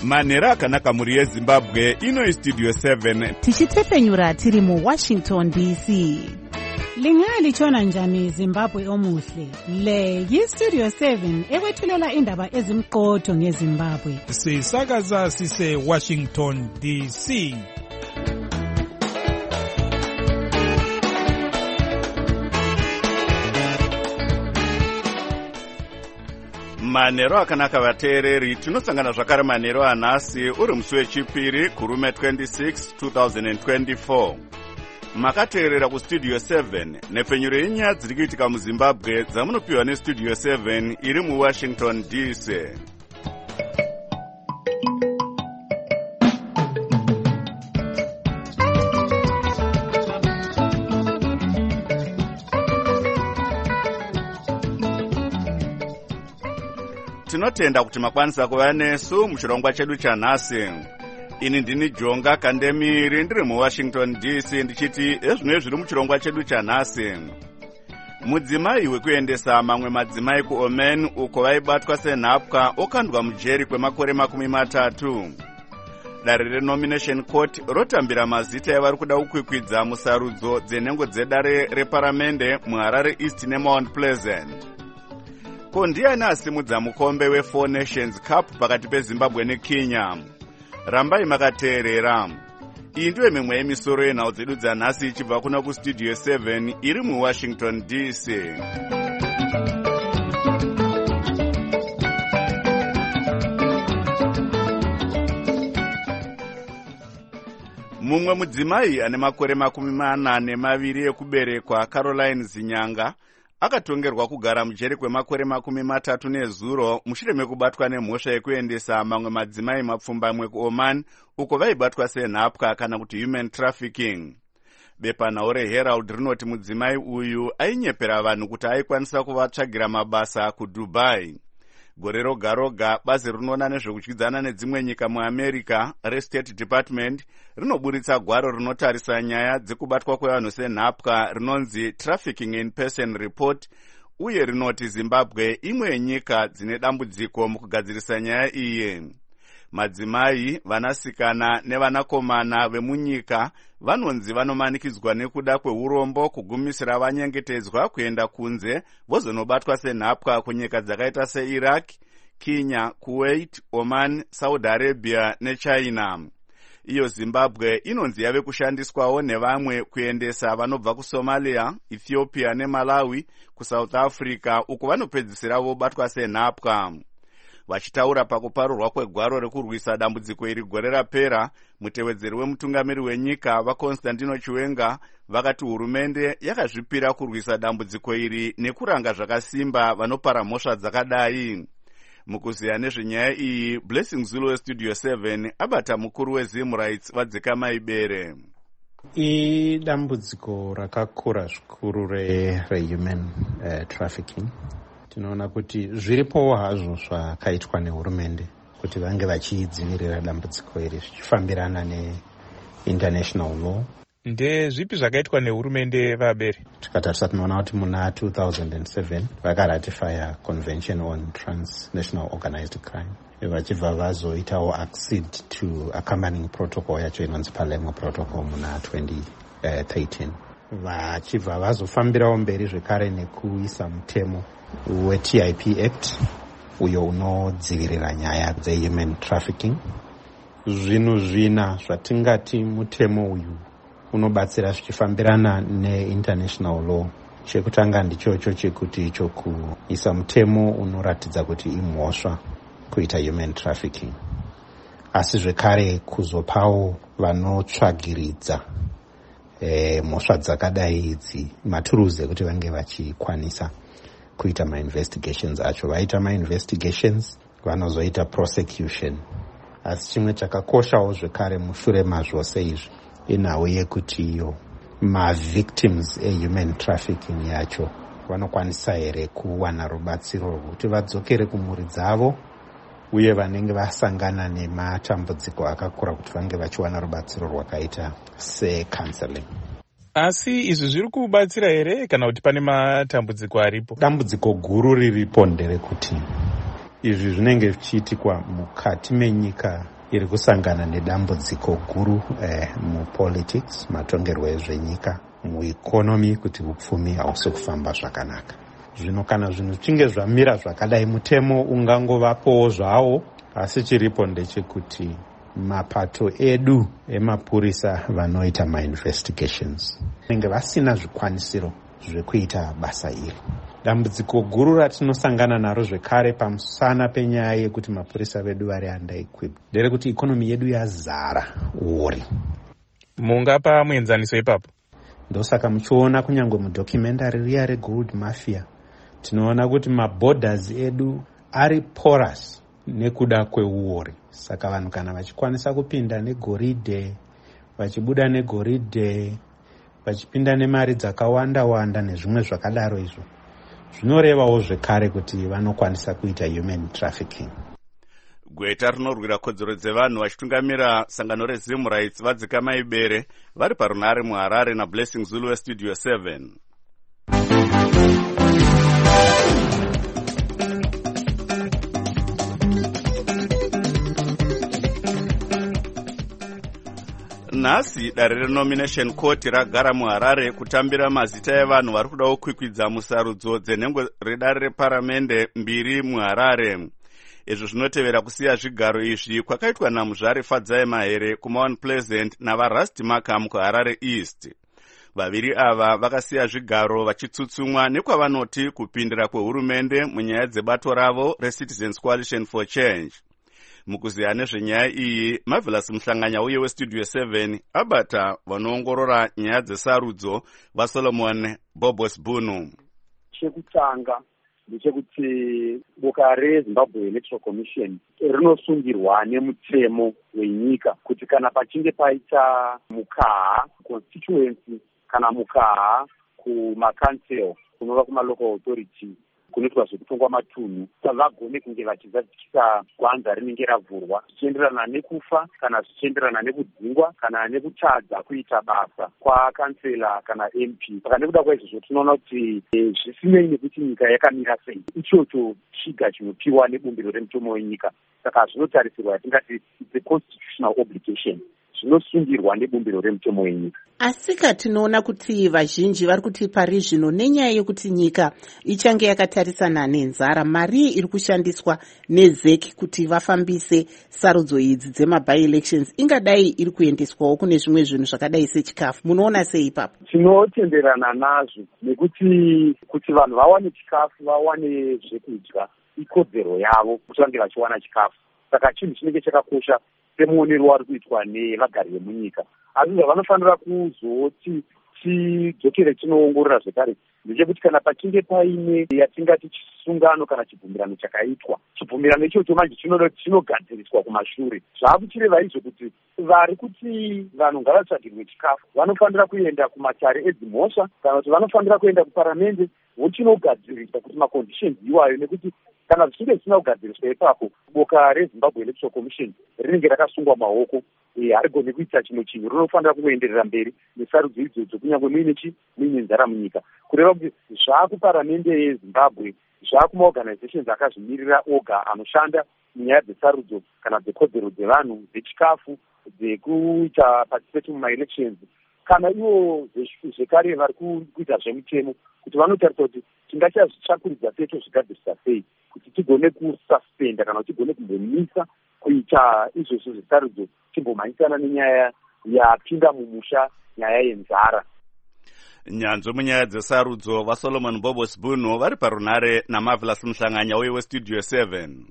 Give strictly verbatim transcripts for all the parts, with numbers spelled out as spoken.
manhero akanaka mhuri yezimbabwe. Ino istudio seven tichitefenyura tiri muwashington D C. Lingalitshona njani Zimbabwe omuhle? Le yistudio seven ekwethulela indaba ezimqotho ngeZimbabwe. Sisakaza sise Washington D C. manhero akanaka vateereri, tinosangana zvakare manhero anhasi uri musi wechipiri kurume twenty-six twenty twenty-four. Makateerera kustudio seven nepfenyuro yenyaya dziri kuitika muzimbabwe dzamunopiwa nestudio seven iri muwashington D C. Tinotenda kuti makwanisa kuva nesu muchirongwa chedu chanhasi. Ini ndini Jonga Kandemiri ndiri muwashington D C ndichiti ezvino zviri muchirongwa chedu chanhasi. Mudzimai wekuendesa mamwe madzimai kuOman uko vaibatwa senhapwa okandwa mujeri kwemakore makumi matatu. Dare renomination court rotambira mazita evari kuda kukwikwidza musarudzo dzenhengo dzedare reparamende muHarare East neMount Pleasant. Ko ndiani asimudza mukombe weFour Nations Cup pakati peZimbabwe neKenya? Rambai makateerera. Iyi ndiyo mimwe yemisoro yenhau dzedu dzanhasi ichibva kuna kustudio seven iri muwashington D C. Mumwe mudzimai ane makore makumi mana nemaviri ekuberekwa, Caroline Zinyanga, akatongerwa kugara mujeri kwemakore makumi matatu nezuro mushure mekubatwa nemhosva yekuendesa mamwe madzimai mapfumbamwe kuOman uko vaibatwa senhapwa kana kuti human trafficking. Bepanhau reHerald rinoti mudzimai uyu ainyepera vanhu kuti aikwanisa kuvatsvagira mabasa kuDubai. Gore roga roga bazi rinoona nezvekudyidzana nedzimwe nyika muAmerica reState Department rinoburitsa gwaro rinotarisa nyaya dzekubatwa kwevanhu senhapwa rinonzi Trafficking in Person Report, uye rinoti Zimbabwe imwe yenyika dzine dambudziko mukugadzirisa nyaya iyi. Madzimai, vanasikana nevanakomana vemunyika vanonzi vanomanikidzwa nekuda kweurombo kugumisira vanyengetedzwa kuenda kunze vozonobatwa senhapwa kunyika dzakaita seIraq, Kenya, Kuwait, Oman, Saudi Arabia neChina. Iyo Zimbabwe inonzi yave kushandiswawo nevamwe kuendesa vanobva kuSomalia, Ethiopia neMalawi kuSouth Africa uko vanopedzisira vobatwa senhapwa. Vachitaura pakuparurwa kwegwaro rekurwisa dambudziko iri gore rapera, mutevedzeri wemutungamiri wenyika vaConstantino Chiwenga vakati hurumende yakazvipira kurwisa dambudziko iri nekuranga zvakasimba vanopara mhosva dzakadai. Mukuziya nezvenyaya iyi, Blessing Zulu westudio seven abata mukuru weZim Rights vadzika maibere. Idambudziko rakakura zvikuru rehuman uh, trafficking. Tinoona kuti zviripo hazvo zvakaitwa nehurumende kuti vange vachidzivirira dambudziko iri zvichifambirana neinternational law. Nde zvipi zvakaitwa nehurumende vabere? Tikatarisa tinoona kuti muna two thousand seven vakaratifya Convention on Transnational Organized Crime, vachibva vazoitawo accede to accompanying protocol yacho inonzi Palermo Protocol muna twenty thirteen. Vachibva vazofambirawo mberi zvekare nekuisa mutemo weT I P Act uyo unodzivirira nyaya dzehuman trafficking. Zvinhu zvina zvatingati mutemo uyu unobatsira zvichifambirana neinternational law. Chekutanga ndichocho chekuti icho kuisa mutemo unoratidza kuti imhosva kuita human trafficking, asi zvekare kuzopawo vanotsvagiridza e, mhosva dzakadai idzi maturuzi ekuti vange vachikwanisa kuita ma-investigations acho. Vaita ma-investigations vanozoita prosecution. Asi chimwe chakakoshawo zvekare mushure mazvose izvi inhau yekuti iyo ma-victims e-human trafficking yacho vanokwanisa here kuwana rubatsiro rwekuti vadzokere kumhuri dzavo, uye vanenge vasangana nematambudziko akakura kuti vange vachiwana rubatsiro rwakaita se-counseling. Asi izvi zviri kubatsira here kana kuti pane matambudziko aripo? Dambudziko guru riripo nderekuti izvi zvinenge zvichiitikwa mukati menyika iri kusangana nedambudziko guru eh, mupolitics, matongerwo ezvenyika, muekonomi, kuti upfumi hausi kufamba zvakanaka. Zvino kana zvinhu zvichinge zvamira zvakadai, mutemo ungangovapowo zvawo, asi chiripo ndechekuti mapato edu emapurisa vanoita ma-investigations vanenge vasina zvikwanisiro zvekuita basa iri. Dambudziko guru ratinosangana naro zvekare pamusana penyaya yekuti mapurisa vedu vari under-equipped nderekuti ikonomi yedu yazara uri. Mungapa muenzaniso ipapo? Ndosaka muchiona kunyange mudocumentary riya regold mafia, tinoona kuti maborders edu ari porous nekuda kweuori. Saka vanhu kana vachikwanisa kupinda negoridhe, vachibuda negoridhe, vachipinda nemari dzakawanda wanda nezvimwe zvakadaro izvo, zvinorevawo zvekare kuti vanokwanisa kuita human trafficking. Gweta rinorwira kodzero dzevanhu vachitungamira sangano reZim Rights vadzika maibere vari parunare muHarare naBlessing Zulu weStudio seven. Nhasi dare renomination court ragara muHarare kutambira mazita evanhu vari kuda kukwikwidza musarudzo dzenhengo redare reparamende mbiri muHarare. Izvo zvinotevera kusiya zvigaro izvi kwakaitwa namuzvare Fadzai Mahere kuMount Pleasant navaRusty Markham kuHarare East. Vaviri ava vakasiya zvigaro vachitsutsumwa nekwavanoti kupindira kwehurumende munyaya dzebato ravo reCitizens Coalition for Change. Mukuziya nezvenyaya iyi, Marvelous Muhlanganya uye weStudio seven abata vanoongorora nyaya dzesarudzo vaSolomon Bobos Bunu. Chekutanga ndechekuti boka reZimbabwe Electoral Commission rinosungirwa nemutemo wenyika kuti kana pachinge paita mukaha constituency kana mukaha kumakansel kunova kumalocal authority kunoitwa zvekutongwa matunhu, vagone kunge vachizadzikisa gwanza rinenge ravhurwa zvichienderana nekufa kana zvichienderana nekudzingwa kana nekutadza kuita basa kwakansela kana M P. Saka nekuda kwaizvozvo tinoona kuti zvisinei nekuti nyika yakamira sei, ichocho chiga chinopiwa nebumbiro remutemo wenyika. Saka zvinotarisirwa yatingati it's a constitutional obligation, zvinosungirwa nebumbiro remutemo wenyika. Asika tinoona kuti vazhinji vari kuti pari zvino nenyaya yekuti nyika ichange yakatarisana nenzara, mari iri kushandiswa nezeki kuti vafambise sarudzo idzi dzema-by elections ingadai iri kuendeswawo kune zvimwe zvinhu zvakadai sechikafu. Munoona sei ipapo? Tinotenderana nazvo nekuti kuti vanhu vawane chikafu, vawane zvekudya, ikodzero yavo kuti vange vachiwana chikafu. Saka chinhu chinenge chakakosha semuonero wari kuitwa nevagari vemunyika. Asi zvavanofanira kuzoti tidzokere tinoongorora zvekare ndechekuti kana pachinge paine yatingati chisungano kana chibvumirano chakaitwa, chibvumirano ichocho manje chinogadziriswa kumashure. Zvaakuchireva izvo kuti vari kuti vanhu ngavatsvagirwe chikafu vanofanira kuenda kumatare edzimhosva kana kuti vanofanira kuenda kuparamende vochinogadzirisa kuti maconditions iwayo, nekuti kana zvichinge zvisina kugadziriswa ipapo boka reZimbabwe Electoral Commission rinenge rakasungwa maoko, harigoni kuita chimwe chinhu, rinofanira kuenderera mberi nesarudzo idzodzo kunyange muine chi muine nzara munyika. Kureva kuti zvaakuparamende yeZimbabwe, zvaakumaorganizations akazvimirira oga anoshanda munyaya dzesarudzo kana dzekodzero dzevanhu, dzechikafu, dzekuita participate mumaelections, kana ivo zvekare vari kuita zvemutemo kuti vanotarisa kuti tingachazvitsvakuridza sei tozvigadzirisa sei kuti tigone kususpenda kana kuti tigone kumbomisa kuita izvozvo zvesarudzo timbomhanyisana nenyaya yapinda mumusha, nyaya yenzara. Nyanzvi munyaya dzesarudzo vaSolomon Bobos Bunu vari parunare naMarvelous Muhlanganya uye weStudio seven.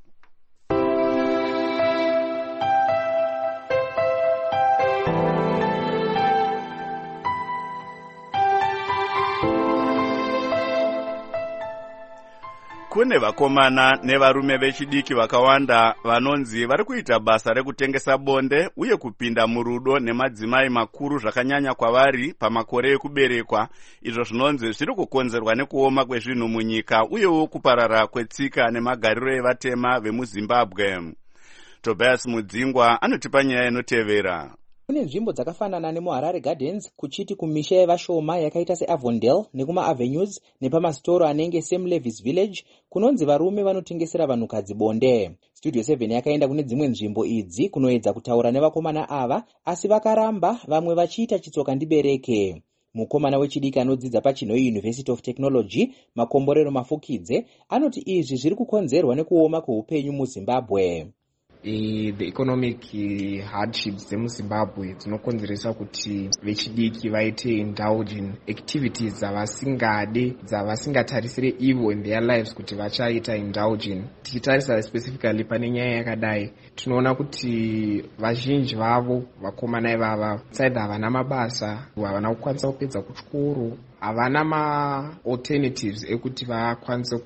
Kune vakomana nevarume vechidiki vakawanda vanonzi vari kuita basa rekutengesa bonde uye kupinda murudo nemadzimai makuru zvakanyanya kwavari pamakore ekuberekwa, izvo zvinonzi zviri kukonzerwa nekuoma kwezvinhu munyika uyewo kuparara kwetsika nemagariro evatema vemuZimbabwe. Tobias Mudzingwa anotipa nyaya inotevera. Kune nzvimbo dzakafanana nemuHarare Gardens, kuchiti kumisha yevashoma yakaita seAvondale nekumaAvenues nepamasitoro anenge Sam Levis Village kunonzi varume vanotengesera vanhukadzi bonde. Studio seven yakaenda kune dzimwe nzvimbo idzi kunoedza kutaura nevakomana ava, asi vakaramba, vamwe vachiita chitsoka ndibereke. Mukomana wechidiki anodzidza paChinhoyi University of Technology, Makomborero Mafukidze, anoti izvi zviri kukonzerwa nekuoma kweupenyu muZimbabwe. E, the economic uh, hardships dzemuZimbabwe dzinokonzeresa kuti vechidiki vaite indulge in activities dzavasingade dzavasingatarisire ivo in their lives kuti vachaita indulge in. Tichitarisa specifically pane nyaya yakadai, tinoona kuti vazhinji vavo vakomana ivava saidha havana mabasa, havana kukwanisa kupedza kuchikoro, havana ma-alternatives ekuti vakwanise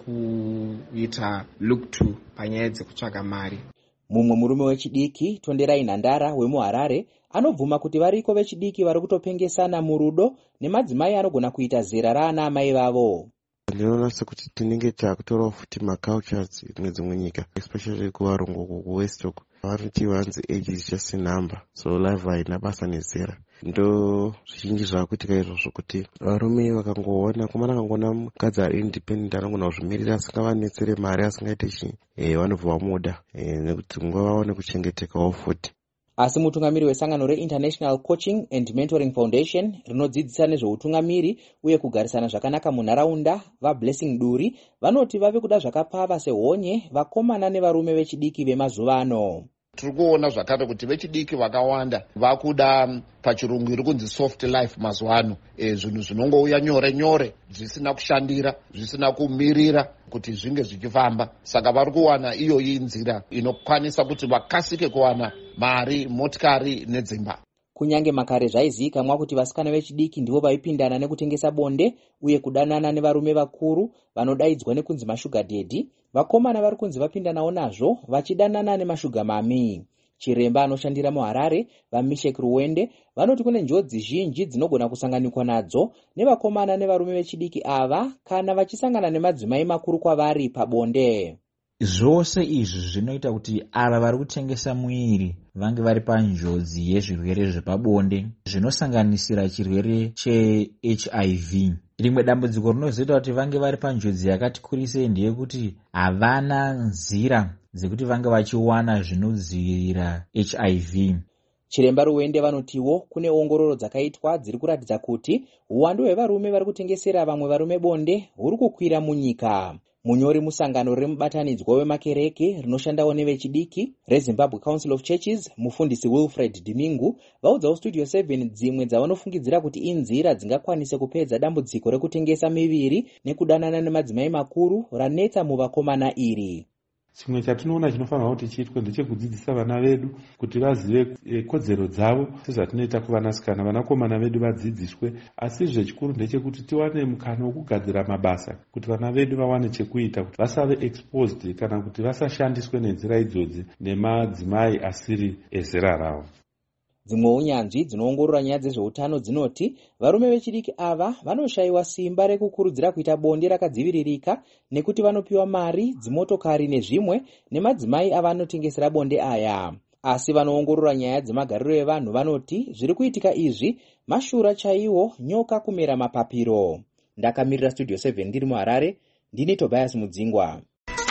kuita look to panyaya dzekutsvaga mari. Mumwe murume wechidiki, Tonderai Nhandara wemuHarare, anobvuma kuti variko vechidiki vari kutopengesana murudo nemadzimai anogona kuita zera raana amai vavo. Ndinoona sekuti tinenge takutorawo futi macultures nedzimwe nyika, especially kuvarungu kuwest uko vanoti vanzi age is just a number, so life haina basa nezera. Ndo zvizhinji zvakuitika izvozvo kuti varume vakangoona komana akangoona mukadzi ari independent anogona kuzvimirira asingavanetsere mari asingaite chii, e, vanobva vamuda e, nekuti nguva vaone kuchengetekawo futi. Asi mutungamiri wesangano reInternational Coaching and Mentoring Foundation rinodzidzisa nezveutungamiri uye kugarisana zvakanaka munharaunda, vaBlessing Duri, vanoti vave kuda zvakapava sehonye vakomana nevarume vechidiki vemazuva ano. Tiri kuona zvakare kuti vechidiki vakawanda vakuda pachirungu iri kunzi soft life mazuva ano, e, zvinhu zvinongouya nyore nyore, zvisina kushandira, zvisina kumirira kuti zvinge zvichifamba. Saka vari kuwana iyoyi nzira inokwanisa kuti vakasike kuwana mari, motikari nedzimba. Kunyange makare zvaizivikanwa kuti vasikana vechidiki ndivo vaipindana nekutengesa bonde uye kudanana nevarume vakuru vanodaidzwa nekunzi mashuga daddy, vakomana vari kunzi vapindanawo nazvo vachidanana nemashuga mami. Chiremba anoshandira muHarare, vaMishek Ruwende, vanoti kune njodzi zhinji dzinogona kusanganikwa nadzo nevakomana nevarume vechidiki ava kana vachisangana nemadzimai makuru kwavari pabonde. Zvose izvi zvinoita kuti ava vari kutengesa mwiri vange vari panjodzi yezvirwere zvepabonde zvinosanganisira chirwere cheH I V. Rimwe dambudziko rinozoita kuti vange vari panjodzi yakati kurisei ndeyekuti havana nzira dzekuti vange vachiwana zvinodzivirira H I V. Chiremba Ruwende vanotiwo kune ongororo dzakaitwa dziri kuratidza kuti uwandu hwevarume vari kutengesera vamwe varume bonde huri kukwira munyika. Munyori musangano remubatanidzwa wemakereke rinoshandawo nevechidiki reZimbabwe Council of Churches, mufundisi Wilfred Dimingu, vaudzawo Studio seven dzimwe dzavanofungidzira kuti inzira dzingakwanise kupedza dambudziko rekutengesa miviri nekudanana nemadzimai makuru ranetsa muvakomana iri. Chimwe chatinoona chinofanirwa kuti chiitwe ndechekudzidzisa vana vedu kuti vazive kodzero dzavo sezvatinoita kuvanasikana. Vanakomana vedu vadzidziswe, asi zvechikuru ndechekuti tiwane mukana wokugadzira mabasa kuti vana vedu vawane chekuita, kuti vasave exposed kana kuti vasashandiswe nenzira idzodzi nemadzimai asiri ezera ravo. Dzimwe unyanzvi dzinoongorora nyaya dzezveutano dzinoti varume vechidiki ava vanoshayiwa simba rekukurudzira kuita bonde rakadziviririka nekuti vanopiwa mari, dzimotokari nezvimwe nemadzimai avanotengesera bonde aya. Asi vanoongorora nyaya dzemagariro evanhu vanoti zviri kuitika izvi mashura chaiwo, nyoka kumera mapapiro. Ndakamirira Studio seven ndiri muHarare, ndini Tobias Mudzingwa.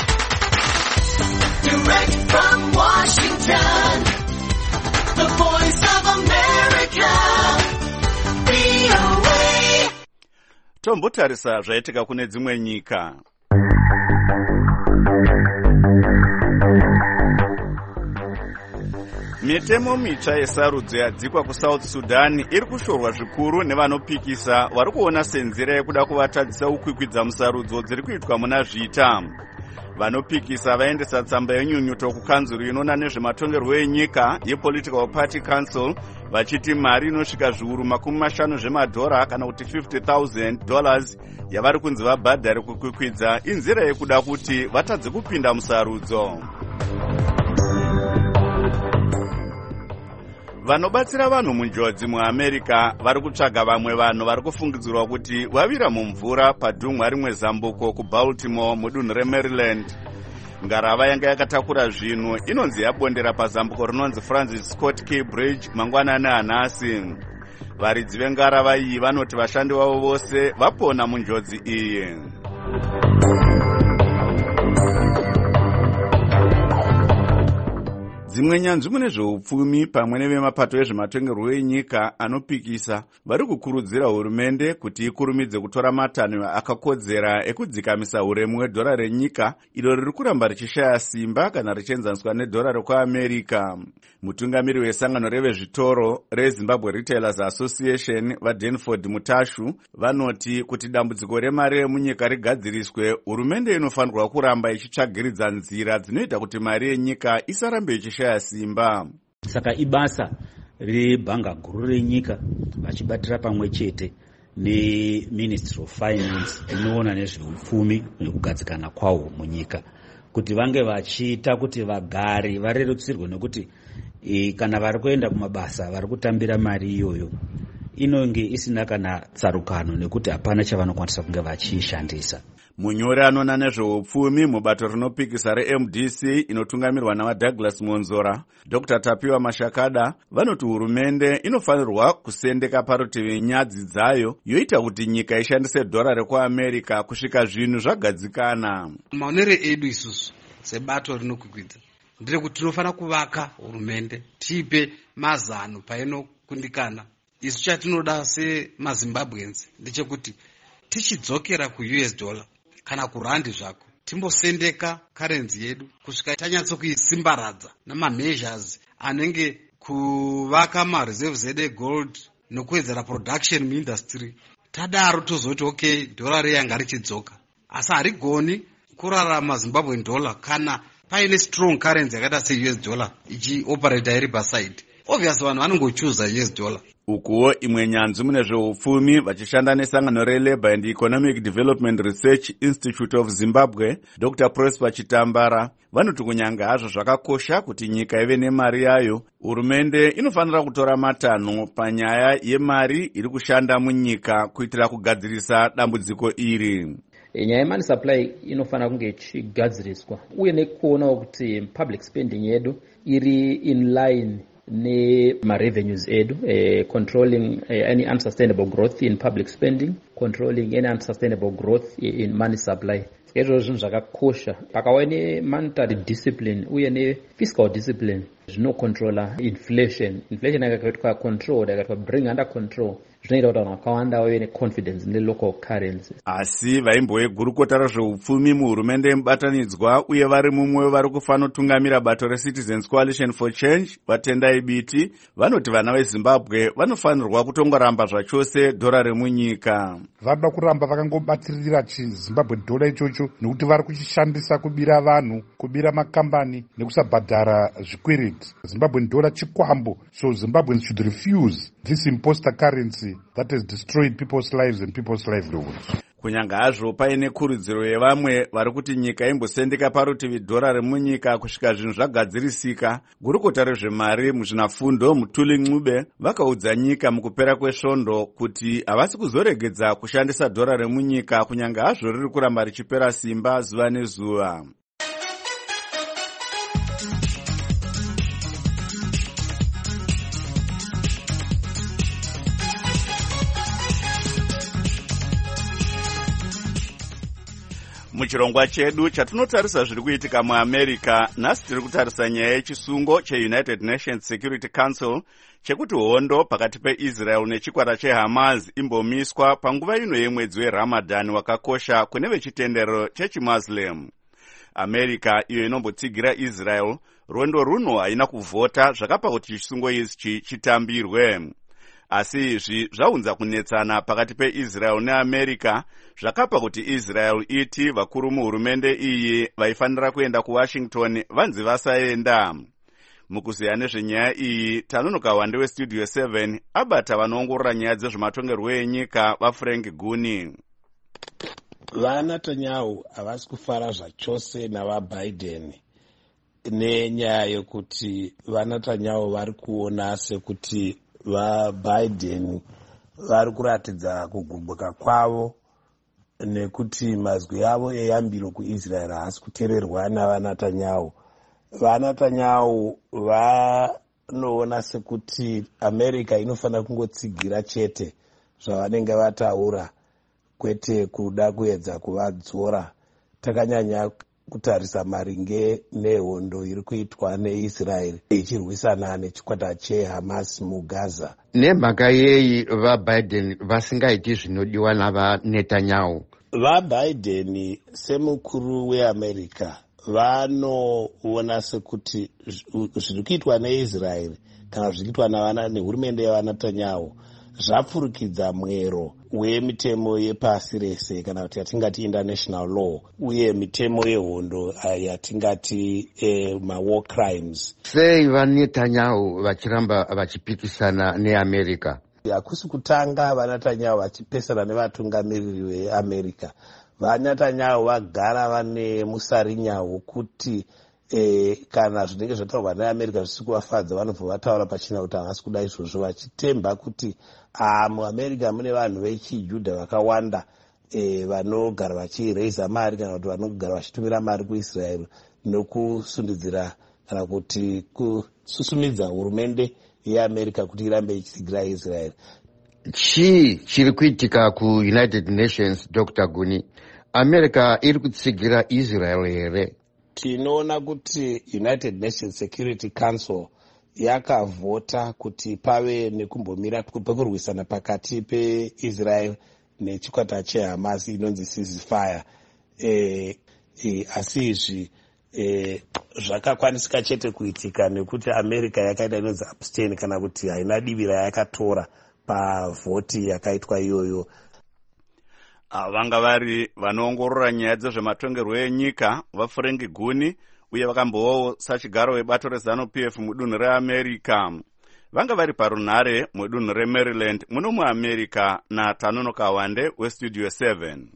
Direct from Washington, The Voice of America, V O A. Tombotarisa zvaitika kune dzimwe nyika. Mitemo mitsva yesarudzo yadzikwa kuSouth Sudan iri kushorwa zvikuru nevanopikisa vari kuona senzira yekuda kuvatadzisa ukwikwidza musarudzo dziri kuitwa muna zvita. Vanopikisa vaendesa tsamba yenyunyuto kukanzuru inoona nezvematongerwo enyika yePolitical Party Council vachiti mari inosvika zviuru makumi mashanu zvemadhora kana kuti fifty thousand dollars yavari kunzi vabhadhare kukwikwidza inzira yekuda kuti vatadze kupinda musarudzo. Vanobatsira vanhu munjodzi muAmerica vari kutsvaga vamwe vanhu vari kufungidzirwa kuti vavira mumvura padhumwa rimwe zambuko kuBaltimore mudunhu reMaryland. Ngarava yanga yakatakura zvinhu inonzi yabondera pazambuko rinonzi Francis Scott Key Bridge mangwanani anhasi. Varidzi vengarava iyi vanoti vashandi vavo vose vapona munjodzi iyi. Dzimwe nyanzvi mune zveupfumi pamwe nevemapato ezvematongerwo enyika anopikisa vari kukurudzira hurumende kuti ikurumidze kutora matanho akakodzera ekudzikamisa uremu hwedhora renyika iro riri kuramba richishaya simba kana richienzaniswa nedhora rekuamerica. Mutungamiri wesangano revezvitoro reZimbabwe Retailers Association vaDanford Mutashu vanoti kuti dambudziko remari yemunyika rigadziriswe, hurumende inofanirwa kuramba ichitsvagiridza nzira dzinoita kuti mari yenyika isarambe ichishaya simba. Saka ibasa rebhanga guru renyika vachibatira pamwe chete neMinistry of Finance inoona nezveupfumi nekugadzikana kwawo munyika kuti vange vachiita kuti vagari varerutsirwe, nekuti e, kana vari kuenda kumabasa vari kutambira mari iyoyo inonge isina kana tsarukano nekuti hapana chavanokwanisa kunge vachiishandisa. Munyori anoona nezveupfumi mubato rinopikisa reM D C inotungamirwa navaDouglas Monzora, Doctor Tapiwa Mashakada vanoti hurumende inofanirwa kusendeka parutivi nyadzi dzayo yoita kuti nyika ishandise dhora rekuamerica kusvika zvinhu zvagadzikana. Maonere edu isusu sebato rinokwikwidzira nderekuti tinofanira kuvaka hurumende tipe mazano painokundikana. Isu chatinoda semaZimbabweans ndechekuti tichidzokera ku U S dollar kana kurandi zvako timbosendeka karenzi yedu kusvika tanyatsokuisimbaradza namameasures anenge kuvaka mareserves edu egold nokuwedzera production muindustry. Tadaro tozoti okay dhora reyanga richidzoka, asi harigoni kurarama Zimbabwean dollar kana paine strong currency yakaita se U S dollar ichioperata iri paside. Obviously vanhu vanongochuza U S dollar. Ukuwo imwe nyanzvi mune zveupfumi vachishanda nesangano reLabour and Economic Development Research Institute of Zimbabwe, Doctor Prosper Chitambara vanoti kunyanga hazvo zvakakosha kuti nyika ive nemari yayo, hurumende inofanira kutora matanho panyaya yemari iri kushanda munyika kuitira kugadzirisa dambudziko iri. Nyaya yemani supply inofanira kunge ichigadziriswa uye nekuonawo kuti public spending yedu iri in line ne-revenues edu, uh, controlling uh, any unsustainable growth in public spending, controlling any unsustainable growth in money supply. Izvo zvinhu zvakakosha pakauya ne-monetary discipline uye ne-fiscal discipline zvinocontrola inflation. Inflation yakaitwa control, yakaitwa bring under control, zvinoita kuti vanhu vakawanda vave neconfidence ne-local currency. Asi vaimboegurukota rezveupfumi muhurumende mubatanidzwa uye vari mumwe vari kufanotungamira bato reCitizens Coalition for Change vatendai biti vanoti vana veZimbabwe vanofanirwa kutongoramba zvachose dhora remunyika. Vanoda kuramba vakangobatirira chiZimbabwe dhora ichocho nekuti vari kuchishandisa kubira vanhu, kubira makambani nekusabhadhara zvikwiriti. Zimbabwean dollar chikwambo, so Zimbabweans should refuse this imposter currency that has destroyed people's lives and people's livelihoods. Kunyanga hazvo paine kurudziro yevamwe vari kuti nyika imbosendeka parutivi dhora remunyika kusvika zvinhu zvagadzirisika, gurukota rezvemari muzvinafundo Mutuli Ncube vakaudza nyika mukupera kwesvondo kuti havasi kuzoregedza kushandisa dhora remunyika kunyanga hazvo riri kuramba richipera simba zuva nezuva. Muchirongwa chedu chatinotarisa zviri kuitika muAmerica, nhasi tiri kutarisa nyaya yechisungo cheUnited Nations Security Council chekuti hondo pakati peIsrael nechikwata cheHamas imbomiswa panguva ino yemwedzi weRamadan wakakosha kune vechitendero chechiMuslim. America iyo inombotsigira Israel rwendo runo haina kuvhota zvakapa kuti chisungo ichi chitambirwe. Asi izvi zvaunza kunetsana pakati peIsrael neAmerica zvakapa kuti Israel iti vakuru muhurumende iyi vaifanira kuenda kuWashington vanzi vasaenda. Mukuziya nezvenyaya iyi tanonoka wande weStudio seven abata vanoongorora nyaya dzezvematongerwo enyika vaFrank Guni. VaNetanyahu havasi kufara zvachose navaBiden nenyaya yokuti vaNetanyahu vari kuona sekuti vaBiden vari kuratidza kugumbuka kwavo nekuti mazwi avo eyambiro kuisraeri haasi kuteererwa navanatanyahu. Vanatanyahu vanoona sekuti america inofanira kungotsigira chete zvavanenge vataura, kwete kuda kuedza kuvadzora. Takanyanya kutarisa maringe nehondo iri kuitwa neisraeri ichirwisana nechikwata chehamas mugaza. Nemhaka yeyi vaBiden vasingaiti zvinodiwa navaNetanyahu? VaBiden semukuru weamerica vanoona sekuti zviri kuitwa neisraeri kana zviri kuitwa navana nehurumende yavaNetanyahu zvapfurikidza mwero wemitemo yepasi rese kana kuti yatingati international law uye mitemo yehondo yatingati eh, mawar crimes. Sei vaNetanyahu vachiramba vachipikisana neamerica? Hakusi kutanga vaNetanyahu vachipesana nevatungamiriri veamerica. VaNetanyahu vagara vane musarinya wokuti eh, kana zvinenge zvataurwa neamerica zvisi kuvafadza vanobva vataura pachina kuti havasi kuda izvozvo, vachitemba kuti ah, muamerica mune vanhu vechijudha vakawanda eh, vanogara vachiraiza mari kana kuti vanogara vachitumira mari kuisraeri nokusundidzira kana kuti kususumidza hurumende yeamerica kuti irambe ichitsigira israeri. Chii chiri kuitika kuUnited Nations, Doctor Guni? America iri kutsigira Israel here? Tinoona kuti United Nations Security Council yakavhota kuti pave nekumbomira kwekurwisana pakati peIsrael nechikwata cheHamas inonzi ceasefire. Eh, eh, asi izvi eh, zvakakwanisika chete kuitika nekuti America yakaita inonzi abstain kana kuti haina divi rayakatora pavhoti yakaitwa iyoyo. Vanga vari vanoongorora nyaya dzezvematongerwo enyika vaFrank Guni uye vakambovawo sachigaro webato reZanu-P F mudunhu reAmerica. Vanga vari parunhare mudunhu reMaryland muno muAmerica naTanono Kawande weStudio seven.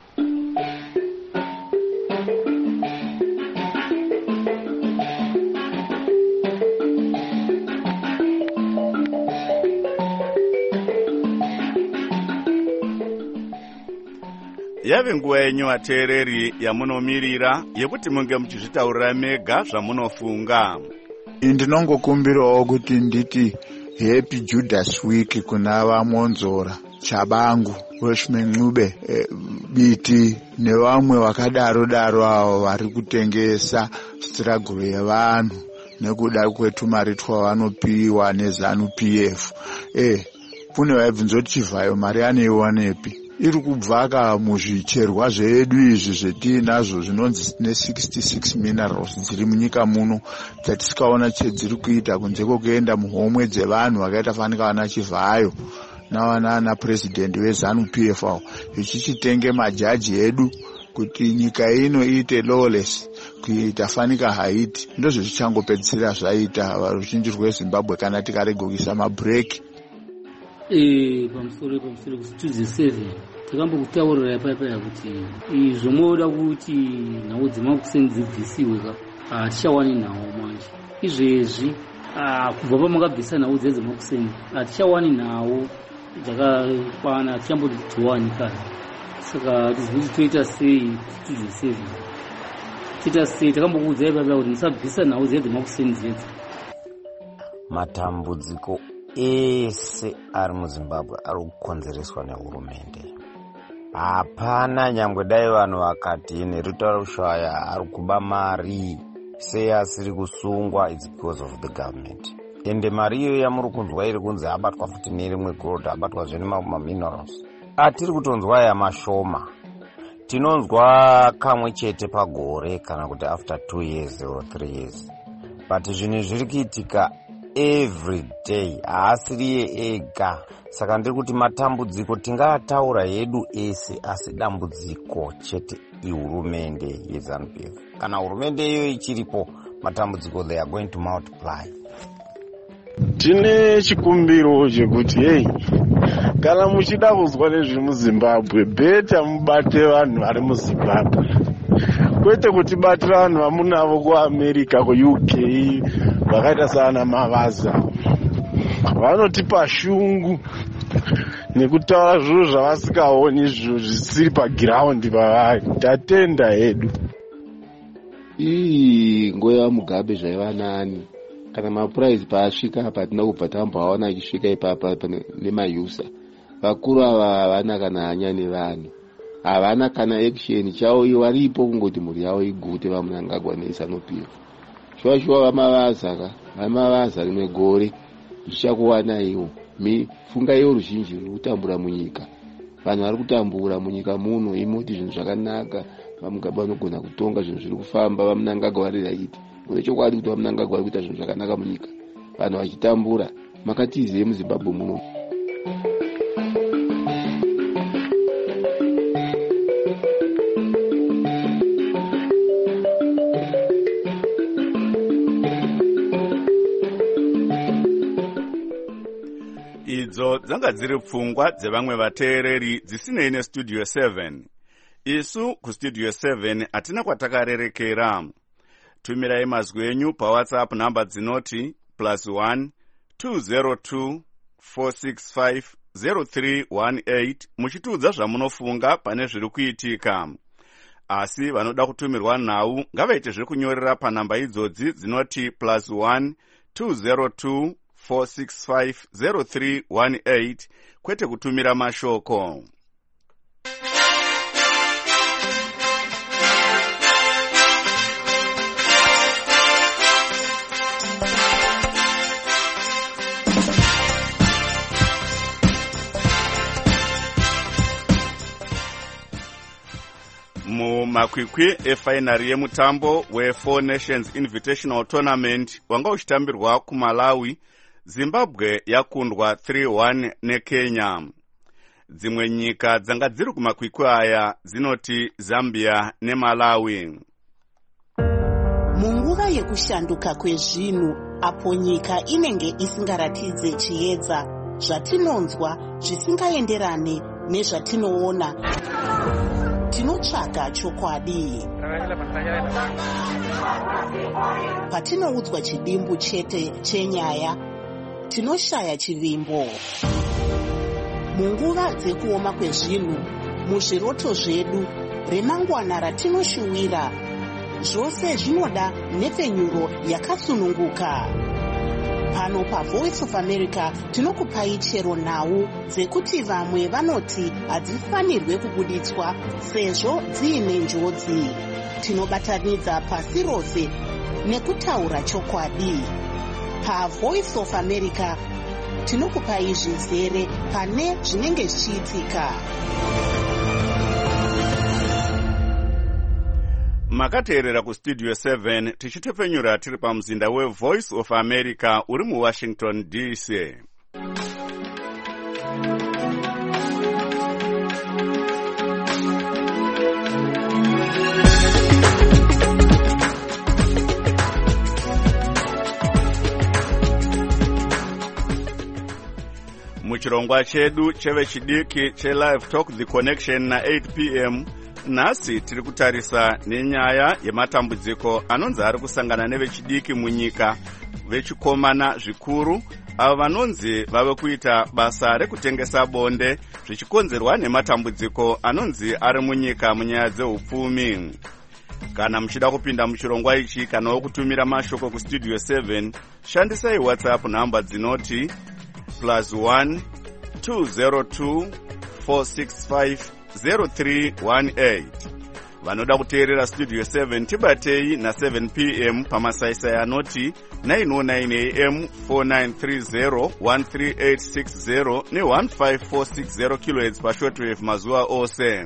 Yave nguva yenyu vateereri yamunomirira yekuti munge muchizvitaurira mega zvamunofunga. Ndinongokumbirawo kuti nditi happy Judas week kuna vamonzora, Chabangu, Weshman Ncube, e, Biti nevamwe vakadaro daro avo vari kutengesa struggle yevanhu nekuda kwetumari twavanopiwa neZanu-P F. Eh, kune vaibvunza kuti Chivhayo mari anoiwanepi? Iri kubvaka muzvicherwa zvedu izvi zvetinazvo zvinonzi ne sixty-six minerals dziri munyika muno dzatisikaona chedziri kuita kunze kwokuenda muhomwe dzevanhu vakaita fanika vana Chivhayo navanana president weZanu-P F avo ichichitenge majaji edu kuti nyika ino iite lawless kuita fanika Haiti. Ndozvo zvichangopedzisira zvaita ruzhinji rweZimbabwe kana tikaregokisa mabreak. Eh, pamusoro pamusoro kustudio seven takambokutaurira paipa kuti zvomoda kuti nhau dzemakuseni dzibvisiwe ka hatichawani nhau manje izvezvi kubva pamakabvisa nhau dze dzemakuseni hatichawani nhau dzakakwana tichamboti tiwani kare. Saka tizikuti toita sei studio seven toita sei takambokuudzai paipa kuti musabvisa nhau dze dzemakuseni dzedzi. Matambudziko ese ari muZimbabwe ari kukonzereswa nehurumende. Hapana nyangwe dai vanhu vakati neruta rushaya ari kuba mari sei asiri kusungwa, it's because of the government. Ende mari iyo yamuri kunzwa iri kunzi abatwa futi nerimwe gold, abatwa zvene maminerals. Atiri kutonzwa yamashoma, tinonzwa kamwe chete pagore kana kuti after two years or three years. But zvinhu zviri kuitika every day, haasiri ega. Saka ndiri kuti matambudziko tingataura yedu ese, asi dambudziko chete ihurumende yeZanu-P F. Kana hurumende iyo ichiripo, matambudziko they are going to multiply. Tine chikumbiro chekuti hey, kana muchida kuzwa nezviri muZimbabwe, beta mubate vanhu vari muZimbabwe, kwete kuti batira vanhu vamunavo kuAmerica, kuU K, vakaita sana Mavaza. Vanotipa shungu nekutaura zvinhu zvavasikaoni, izvo zvisiri pagiraundi pavari. Tatenda hedu. Ii ngoya Mugabe zvaiva nani. Kana mapuraizi paasvika apa tina kubva tamboaona achisvika ipapa nemayusa. Vakuru ava havana kana hanya nevanhu. Havana kana action chavo ivo varipo kungoti mhuri yavo igute vaMnangagwa neZANU P F. Shuwa shuwa vamavaza ka, vamavaza rimwe gore zvichakuwana ivo. Mi funga ivo ruzhinji ruri kutambura munyika. Vanhu vari kutambura munyika muno imoti zvinhu zvakanaka, vaMugabe vanogona kutonga zvinhu zviri kufamba, vaMnangagwa vari right. Unechokwadi kuti vaMnangagwa vari kuita zvinhu zvakanaka munyika. Vanhu vachitambura, makatizei muZimbabwe muno. Idzo dzanga dziri pfungwa dzevamwe vateereri dzisinei nestudio seven. Isu kustudio seven hatina kwatakarerekera. Tumirai mazwi enyu paWhatsApp namba dzinoti plus one two zero two four six five zero three one eight muchitiudza zvamunofunga pane zviri kuitika. Asi vanoda kutumirwa nhau ngavaite zviri kunyorera panhamba idzodzi dzinoti plus one two zero two four six five zero three one eight kwete kutumira mashoko. Mumakwikwi efainari yemutambo weFour Nations Invitational Tournament wanga uchitambirwa kuMalawi, Zimbabwe yakundwa three one neKenya. Dzimwe nyika dzanga dziri kumakwikwi aya dzinoti Zambia neMalawi. Munguva yekushanduka kwezvinhu, apo nyika inenge isingaratidze chiedza, zvatinonzwa zvisingaenderane nezvatinoona, tinotsvaga chokwadi. Patinoudzwa chidimbu chete chenyaya, tinoshaya chivimbo. Munguva dzekuoma kwezvinhu, muzviroto zvedu, remangwana ratinoshuwira, zvose zvinoda nepfenyuro yakasununguka. Pano paVoice of America tinokupai chero nhau dzekuti vamwe vanoti hadzifanirwe kubuditswa sezvo dziine njodzi. Tinobatanidza pasi rose nekutaura chokwadi. PaVoice of America tinokupai zvizere pane zvinenge zvichiitika. Makateerera kustudio seven tichitepfenyura tiri pamuzinda weVoice of America uri muWashington D C. Muchirongwa chedu chevechidiki cheLive Talk The Connection na eight p m nhasi tiri kutarisa nenyaya yematambudziko anonzi ari kusangana nevechidiki munyika vechikomana zvikuru avo vanonzi vave kuita basa rekutengesa bonde zvichikonzerwa nematambudziko anonzi ari munyika munyaya dzeupfumi. Kana muchida kupinda muchirongwa ichi kana kutumira mashoko kustudio seven, shandisai WhatsApp namba dzinoti plus one two zero two four six five zero three one eight. Vanoda kuteerera studio seven tibatei na seven p m pamasaisai anoti nine oh nine a m four nine three zero one three eight six zero ne one five four six zero kilohertz pashortwave mazuva ose.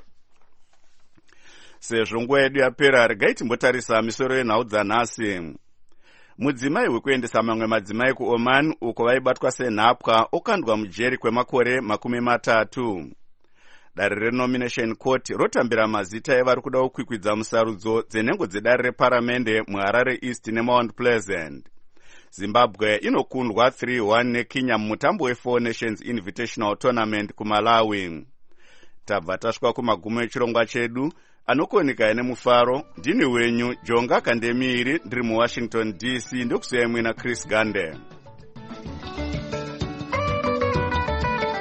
Sezvo nguva yedu yapera, regai timbotarisa misoro yenhau dzanhasi. Mudzimai wekuendesa mamwe madzimai kuOman uko vaibatwa senhapwa okandwa mujeri kwemakore makumi matatu. Dare reNomination Court rotambira mazita evari kuda kukwikwidza musarudzo dzenhengo dzedare reparamende muHarare East neMount Pleasant. Zimbabwe inokundwa three one neKenya mumutambo weFour Nations Invitational Tournament kuMalawi. Tabva tasvika kumagumo echirongwa chedu. Anokonika nemufaro, ndini wenyu Jonga Kandemiri, ndiri muWashington D C, ndokusiyai mwina Chris Gande.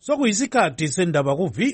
sokuyisikhathi sendaba ku-V